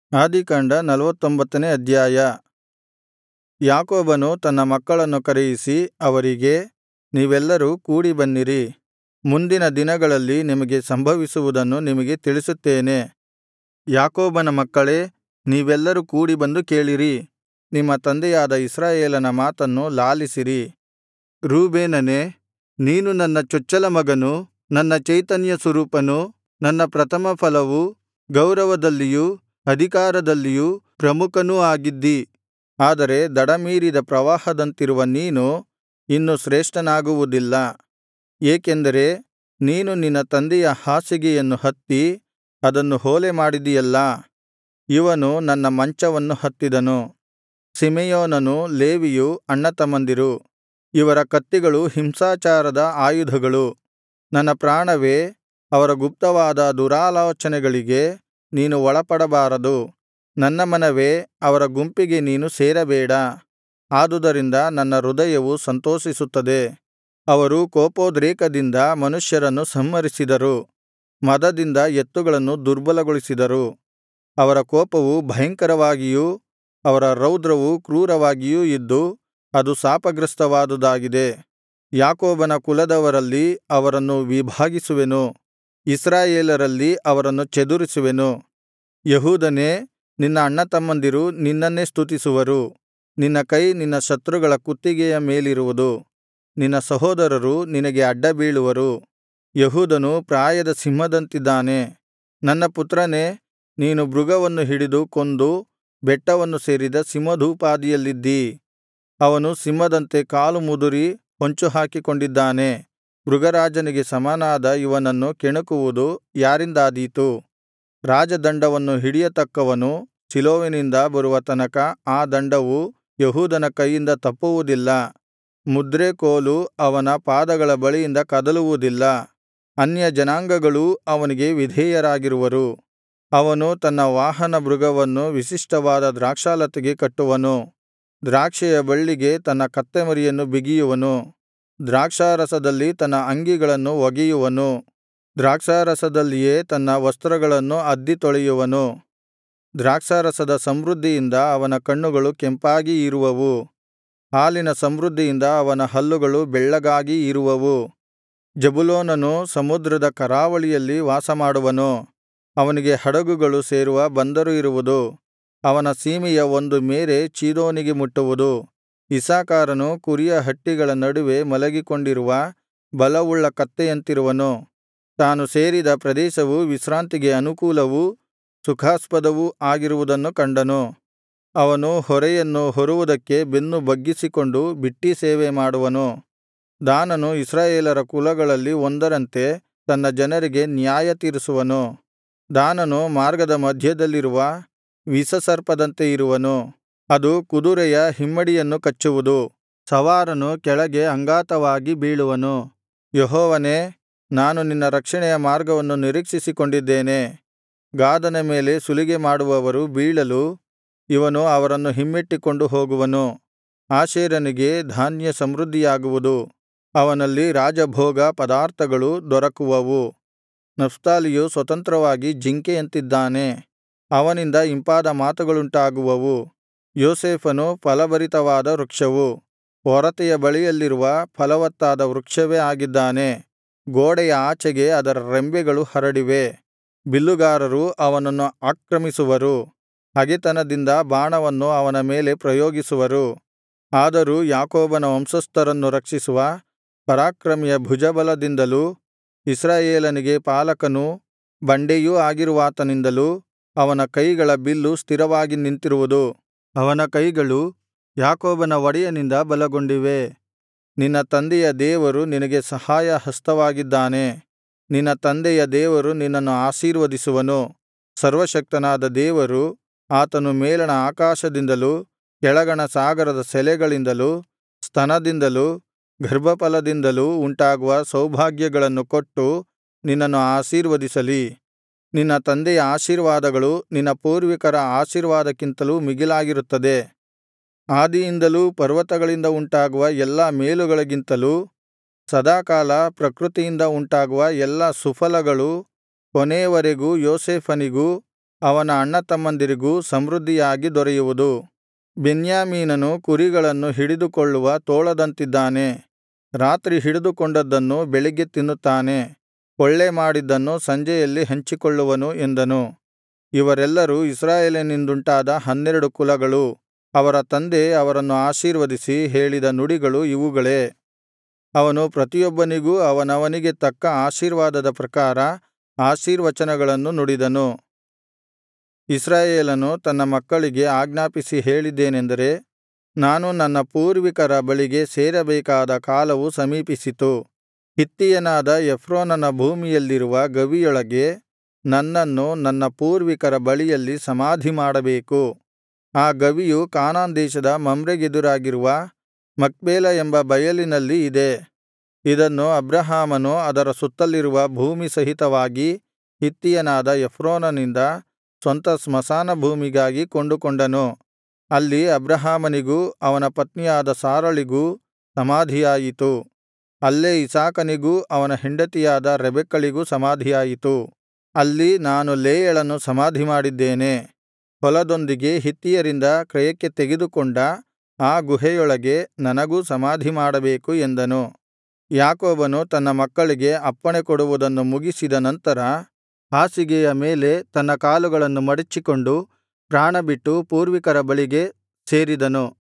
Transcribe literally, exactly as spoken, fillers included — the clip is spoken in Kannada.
ಆದಿಕಾಂಡ ನಲ್ವತ್ತೊಂಬತ್ತನೇ ಅಧ್ಯಾಯ. ಯಾಕೋಬನು ತನ್ನ ಮಕ್ಕಳನ್ನು ಕರೆಯಿಸಿ ಅವರಿಗೆ, ನೀವೆಲ್ಲರೂ ಕೂಡಿ ಬನ್ನಿರಿ, ಮುಂದಿನ ದಿನಗಳಲ್ಲಿ ನಿಮಗೆ ಸಂಭವಿಸುವುದನ್ನು ನಿಮಗೆ ತಿಳಿಸುತ್ತೇನೆ. ಯಾಕೋಬನ ಮಕ್ಕಳೇ, ನೀವೆಲ್ಲರೂ ಕೂಡಿ ಬಂದು ಕೇಳಿರಿ, ನಿಮ್ಮ ತಂದೆಯಾದ ಇಸ್ರಾಯೇಲನ ಮಾತನ್ನು ಲಾಲಿಸಿರಿ. ರೂಬೇನನೇ, ನೀನು ನನ್ನ ಚೊಚ್ಚಲ ಮಗನೂ, ನನ್ನ ಚೈತನ್ಯ ಸ್ವರೂಪನೂ, ನನ್ನ ಪ್ರಥಮಫಲವೂ, ಗೌರವದಲ್ಲಿಯೂ ಅಧಿಕಾರದಲ್ಲಿಯೂ ಪ್ರಮುಖನೂ ಆಗಿದ್ದಿ. ಆದರೆ ದಡಮೀರಿದ ಪ್ರವಾಹದಂತಿರುವ ನೀನು ಇನ್ನು ಶ್ರೇಷ್ಠನಾಗುವುದಿಲ್ಲ. ಏಕೆಂದರೆ ನೀನು ನಿನ್ನ ತಂದೆಯ ಹಾಸಿಗೆಯನ್ನು ಹತ್ತಿ ಅದನ್ನು ಹೊಲೆ ಮಾಡಿದಿಯಲ್ಲಾ. ಇವನು ನನ್ನ ಮಂಚವನ್ನು ಹತ್ತಿದನು. ಸಿಮೆಯೋನನೂ ಲೇವಿಯೂ ಅಣ್ಣತಮ್ಮಂದಿರು. ಇವರ ಕತ್ತಿಗಳು ಹಿಂಸಾಚಾರದ ಆಯುಧಗಳು. ನನ್ನ ಪ್ರಾಣವೇ, ಅವರ ಗುಪ್ತವಾದ ದುರಾಲೋಚನೆಗಳಿಗೆ ನೀನು ಒಳಪಡಬಾರದು. ನನ್ನ ಮನವೇ, ಅವರ ಗುಂಪಿಗೆ ನೀನು ಸೇರಬೇಡ. ಆದುದರಿಂದ ನನ್ನ ಹೃದಯವು ಸಂತೋಷಿಸುತ್ತದೆ. ಅವರು ಕೋಪೋದ್ರೇಕದಿಂದ ಮನುಷ್ಯರನ್ನು ಸಂಹರಿಸಿದರು, ಮದದಿಂದ ಎತ್ತುಗಳನ್ನು ದುರ್ಬಲಗೊಳಿಸಿದರು. ಅವರ ಕೋಪವು ಭಯಂಕರವಾಗಿಯೂ ಅವರ ರೌದ್ರವು ಕ್ರೂರವಾಗಿಯೂ ಇದ್ದು ಅದು ಶಾಪಗ್ರಸ್ತವಾದುದಾಗಿದೆ. ಯಾಕೋಬನ ಕುಲದವರಲ್ಲಿ ಅವರನ್ನು ವಿಭಾಗಿಸುವೆನು, ಇಸ್ರಾಯೇಲರಲ್ಲಿ ಅವರನ್ನು ಚದುರಿಸುವೆನು. ಯೆಹೂದನೇ, ನಿನ್ನ ಅಣ್ಣತಮ್ಮಂದಿರು ನಿನ್ನನ್ನೇ ಸ್ತುತಿಸುವರು. ನಿನ್ನ ಕೈ ನಿನ್ನ ಶತ್ರುಗಳ ಕುತ್ತಿಗೆಯ ಮೇಲಿರುವುದು. ನಿನ್ನ ಸಹೋದರರು ನಿನಗೆ ಅಡ್ಡಬೀಳುವರು. ಯೆಹೂದನು ಪ್ರಾಯದ ಸಿಂಹದಂತಿದ್ದಾನೆ. ನನ್ನ ಪುತ್ರನೇ, ನೀನು ಮೃಗವನ್ನು ಹಿಡಿದು ಕೊಂದು ಬೆಟ್ಟವನ್ನು ಸೇರಿದ ಸಿಂಹದೋಪಾದಿಯಲ್ಲಿದ್ದೀ. ಅವನು ಸಿಂಹದಂತೆ ಕಾಲು ಮುದುರಿ ಹೊಂಚುಹಾಕಿಕೊಂಡಿದ್ದಾನೆ. ಮೃಗರಾಜನಿಗೆ ಸಮನಾದ ಇವನನ್ನು ಕೆಣಕುವುದು ಯಾರಿಂದಾದೀತು? ರಾಜದಂಡವನ್ನು ಹಿಡಿಯತಕ್ಕವನು ಶಿಲೋವಿನಿಂದ ಬರುವ ತನಕ ಆ ದಂಡವು ಯೆಹೂದನ ಕೈಯಿಂದ ತಪ್ಪುವುದಿಲ್ಲ. ಮುದ್ರೆ ಕೋಲು ಅವನ ಪಾದಗಳ ಬಳಿಯಿಂದ ಕದಲುವುದಿಲ್ಲ. ಅನ್ಯಜನಾಂಗಗಳೂ ಅವನಿಗೆ ವಿಧೇಯರಾಗಿರುವರು. ಅವನು ತನ್ನ ವಾಹನ ಮೃಗವನ್ನು ವಿಶಿಷ್ಟವಾದ ದ್ರಾಕ್ಷಾಲತೆಗೆ ಕಟ್ಟುವನು. ದ್ರಾಕ್ಷಿಯ ಬಳ್ಳಿಗೆ ತನ್ನ ಕತ್ತೆಮರಿಯನ್ನು ಬಿಗಿಯುವನು. ದ್ರಾಕ್ಷಾರಸದಲ್ಲಿ ತನ್ನ ಅಂಗಿಗಳನ್ನು ಒಗೆಯುವನು. ದ್ರಾಕ್ಷಾರಸದಲ್ಲಿಯೇ ತನ್ನ ವಸ್ತ್ರಗಳನ್ನು ಅದ್ದಿ ತೊಳೆಯುವನು. ದ್ರಾಕ್ಷಾರಸದ ಸಮೃದ್ಧಿಯಿಂದ ಅವನ ಕಣ್ಣುಗಳು ಕೆಂಪಾಗಿ ಇರುವವು. ಹಾಲಿನ ಸಮೃದ್ಧಿಯಿಂದ ಅವನ ಹಲ್ಲುಗಳು ಬೆಳ್ಳಗಾಗಿ ಇರುವವು. ಜೆಬುಲೂನನು ಸಮುದ್ರದ ಕರಾವಳಿಯಲ್ಲಿ ವಾಸಮಾಡುವನು. ಅವನಿಗೆ ಹಡಗುಗಳು ಸೇರುವ ಬಂದರು ಇರುವುದು. ಅವನ ಸೀಮೆಯ ಒಂದು ಮೇರೆ ಚೀದೋನಿಗೆ ಮುಟ್ಟುವುದು. ಇಸ್ಸಾಕಾರನು ಕುರಿಯ ಹಟ್ಟಿಗಳ ನಡುವೆ ಮಲಗಿಕೊಂಡಿರುವ ಬಲವುಳ್ಳ ಕತ್ತೆಯಂತಿರುವನು. ತಾನು ಸೇರಿದ ಪ್ರದೇಶವು ವಿಶ್ರಾಂತಿಗೆ ಅನುಕೂಲವೂ ಸುಖಾಸ್ಪದವೂ ಆಗಿರುವುದನ್ನು ಕಂಡನು. ಅವನು ಹೊರೆಯನ್ನು ಹೊರುವುದಕ್ಕೆ ಬೆನ್ನು ಬಗ್ಗಿಸಿಕೊಂಡು ಬಿಟ್ಟೀ ಸೇವೆ ಮಾಡುವನು. ದಾನನು ಇಸ್ರಾಯೇಲರ ಕುಲಗಳಲ್ಲಿ ಒಂದರಂತೆ ತನ್ನ ಜನರಿಗೆ ನ್ಯಾಯತೀರಿಸುವನು. ದಾನನು ಮಾರ್ಗದ ಮಧ್ಯದಲ್ಲಿರುವ ವಿಷಸರ್ಪದಂತೆ ಇರುವನು. ಅದು ಕುದುರೆಯ ಹಿಮ್ಮಡಿಯನ್ನು ಕಚ್ಚುವುದು. ಸವಾರನು ಕೆಳಗೆ ಅಂಗಾತವಾಗಿ ಬೀಳುವನು. ಯೆಹೋವನೇ, ನಾನು ನಿನ್ನ ರಕ್ಷಣೆಯ ಮಾರ್ಗವನ್ನು ನಿರೀಕ್ಷಿಸಿಕೊಂಡಿದ್ದೇನೆ. ಗಾದನ ಮೇಲೆ ಸುಲಿಗೆ ಮಾಡುವವರು ಬೀಳಲು ಇವನು ಅವರನ್ನು ಹಿಮ್ಮೆಟ್ಟಿಕೊಂಡು ಹೋಗುವನು. ಆಶೇರನಿಗೆ ಧಾನ್ಯ ಸಮೃದ್ಧಿಯಾಗುವುದು. ಅವನಲ್ಲಿ ರಾಜಭೋಗ ಪದಾರ್ಥಗಳು ದೊರಕುವವು. ನಫ್ತಾಲಿಯು ಸ್ವತಂತ್ರವಾಗಿ ಜಿಂಕೆಯಂತಿದ್ದಾನೆ. ಅವನಿಂದ ಇಂಪಾದ ಮಾತುಗಳುಂಟಾಗುವವು. ಯೋಸೇಫನು ಫಲಭರಿತವಾದ ವೃಕ್ಷವು, ಒರತೆಯ ಬಳಿಯಲ್ಲಿರುವ ಫಲವತ್ತಾದ ವೃಕ್ಷವೇ ಆಗಿದ್ದಾನೆ. ಗೋಡೆಯ ಆಚೆಗೆ ಅದರ ರೆಂಬೆಗಳು ಹರಡಿವೆ. ಬಿಲ್ಲುಗಾರರು ಅವನನ್ನು ಆಕ್ರಮಿಸುವರು. ಹಗೆತನದಿಂದ ಬಾಣವನ್ನು ಅವನ ಮೇಲೆ ಪ್ರಯೋಗಿಸುವರು. ಆದರೂ ಯಾಕೋಬನ ವಂಶಸ್ಥರನ್ನು ರಕ್ಷಿಸುವ ಪರಾಕ್ರಮಿಯ ಭುಜಬಲದಿಂದಲೂ ಇಸ್ರಾಯೇಲನಿಗೆ ಪಾಲಕನೂ ಬಂಡೆಯೂ ಆಗಿರುವಾತನಿಂದಲೂ ಅವನ ಕೈಗಳ ಬಿಲ್ಲು ಸ್ಥಿರವಾಗಿ ನಿಂತಿರುವುದು. ಅವನ ಕೈಗಳು ಯಾಕೋಬನ ಒಡೆಯನಿಂದ ಬಲಗೊಂಡಿವೆ. ನಿನ್ನ ತಂದೆಯ ದೇವರು ನಿನಗೆ ಸಹಾಯ ಹಸ್ತವಾಗಿದ್ದಾನೆ. ನಿನ್ನ ತಂದೆಯ ದೇವರು ನಿನ್ನನ್ನು ಆಶೀರ್ವದಿಸುವನು. ಸರ್ವಶಕ್ತನಾದ ದೇವರು, ಆತನು ಮೇಲಣ ಆಕಾಶದಿಂದಲೂ ಕೆಳಗಣ ಸಾಗರದ ಸೆಲೆಗಳಿಂದಲೂ ಸ್ತನದಿಂದಲೂ ಗರ್ಭಫಲದಿಂದಲೂ ಉಂಟಾಗುವ ಸೌಭಾಗ್ಯಗಳನ್ನು ಕೊಟ್ಟು ನಿನ್ನನ್ನು ಆಶೀರ್ವದಿಸಲಿ. ನಿನ್ನ ತಂದೆಯ ಆಶೀರ್ವಾದಗಳು ನಿನ್ನ ಪೂರ್ವಿಕರ ಆಶೀರ್ವಾದಕ್ಕಿಂತಲೂ ಮಿಗಿಲಾಗಿರುತ್ತದೆ. ಆದಿಯಿಂದಲೂ ಪರ್ವತಗಳಿಂದ ಉಂಟಾಗುವ ಎಲ್ಲಾ ಮೇಲುಗಳಿಗಿಂತಲೂ ಸದಾಕಾಲ ಪ್ರಕೃತಿಯಿಂದ ಉಂಟಾಗುವ ಎಲ್ಲಾ ಸುಫಲಗಳು ಕೊನೆಯವರೆಗೂ ಯೋಸೇಫನಿಗೂ ಅವನ ಅಣ್ಣತಮ್ಮಂದಿರಿಗೂ ಸಮೃದ್ಧಿಯಾಗಿ ದೊರೆಯುವುದು. ಬೆನ್ಯಾಮೀನನು ಕುರಿಗಳನ್ನು ಹಿಡಿದುಕೊಳ್ಳುವ ತೋಳದಂತಿದ್ದಾನೆ. ರಾತ್ರಿ ಹಿಡಿದುಕೊಂಡದ್ದನ್ನು ಬೆಳಿಗ್ಗೆ ತಿನ್ನುತ್ತಾನೆ, ಕೊಳ್ಳೆ ಮಾಡಿದ್ದನ್ನು ಸಂಜೆಯಲ್ಲಿ ಹಂಚಿಕೊಳ್ಳುವನು ಎಂದನು. ಇವರೆಲ್ಲರೂ ಇಸ್ರಾಯೇಲಿನಿಂದುಂಟಾದ ಹನ್ನೆರಡು ಕುಲಗಳು. ಅವರ ತಂದೆ ಅವರನ್ನು ಆಶೀರ್ವದಿಸಿ ಹೇಳಿದ ನುಡಿಗಳು ಇವುಗಳೇ. ಅವನು ಪ್ರತಿಯೊಬ್ಬನಿಗೂ ಅವನವನಿಗೆ ತಕ್ಕ ಆಶೀರ್ವಾದದ ಪ್ರಕಾರ ಆಶೀರ್ವಚನಗಳನ್ನು ನುಡಿದನು. ಇಸ್ರಾಯೇಲನು ತನ್ನ ಮಕ್ಕಳಿಗೆ ಆಜ್ಞಾಪಿಸಿ ಹೇಳಿದ್ದೇನೆಂದರೆ, ನಾನು ನನ್ನ ಪೂರ್ವಿಕರ ಬಳಿಗೆ ಸೇರಬೇಕಾದ ಕಾಲವು ಸಮೀಪಿಸಿತು. ಹಿತ್ತಿಯನಾದ ಎಫ್ರೋನನ ಭೂಮಿಯಲ್ಲಿರುವ ಗವಿಯೊಳಗೆ ನನ್ನನ್ನು ನನ್ನ ಪೂರ್ವಿಕರ ಬಳಿಯಲ್ಲಿ ಸಮಾಧಿಮಾಡಬೇಕು. ಆ ಗವಿಯು ಕಾನಾನ್ ದೇಶದ ಮಮ್ರೆಗೆದುರಾಗಿರುವ ಮಕ್ಪೇಲ ಎಂಬ ಬಯಲಿನಲ್ಲಿ ಇದೆ. ಇದನ್ನು ಅಬ್ರಹಾಮನು ಅದರ ಸುತ್ತಲಿರುವ ಭೂಮಿ ಸಹಿತವಾಗಿ ಹಿತ್ತಿಯನಾದ ಎಫ್ರೋನನಿಂದ ಸ್ವಂತ ಸ್ಮಶಾನ ಭೂಮಿಗಾಗಿ ಕೊಂಡುಕೊಂಡನು. ಅಲ್ಲಿ ಅಬ್ರಹಾಮನಿಗೂ ಅವನ ಪತ್ನಿಯಾದ ಸಾರಳಿಗೂ ಸಮಾಧಿಯಾಯಿತು. ಅಲ್ಲೇ ಇಸಾಕನಿಗೂ ಅವನ ಹೆಂಡತಿಯಾದ ರೆಬೆಕ್ಕಳಿಗೂ ಸಮಾಧಿಯಾಯಿತು. ಅಲ್ಲಿ ನಾನು ಲೇಯಳನ್ನು ಸಮಾಧಿಮಾಡಿದ್ದೇನೆ. ಹೊಲದೊಂದಿಗೆ ಹಿತ್ತಿಯರಿಂದ ಕ್ರಯಕ್ಕೆ ತೆಗೆದುಕೊಂಡ ಆ ಗುಹೆಯೊಳಗೆ ನನಗೂ ಸಮಾಧಿಮಾಡಬೇಕು ಎಂದನು. ಯಾಕೋಬನು ತನ್ನ ಮಕ್ಕಳಿಗೆ ಅಪ್ಪಣೆ ಕೊಡುವುದನ್ನು ಮುಗಿಸಿದ ನಂತರ ಹಾಸಿಗೆಯ ಮೇಲೆ ತನ್ನ ಕಾಲುಗಳನ್ನು ಮಡಚಿಕೊಂಡು ಪ್ರಾಣಬಿಟ್ಟು ಪೂರ್ವಿಕರ ಬಳಿಗೆ ಸೇರಿದನು.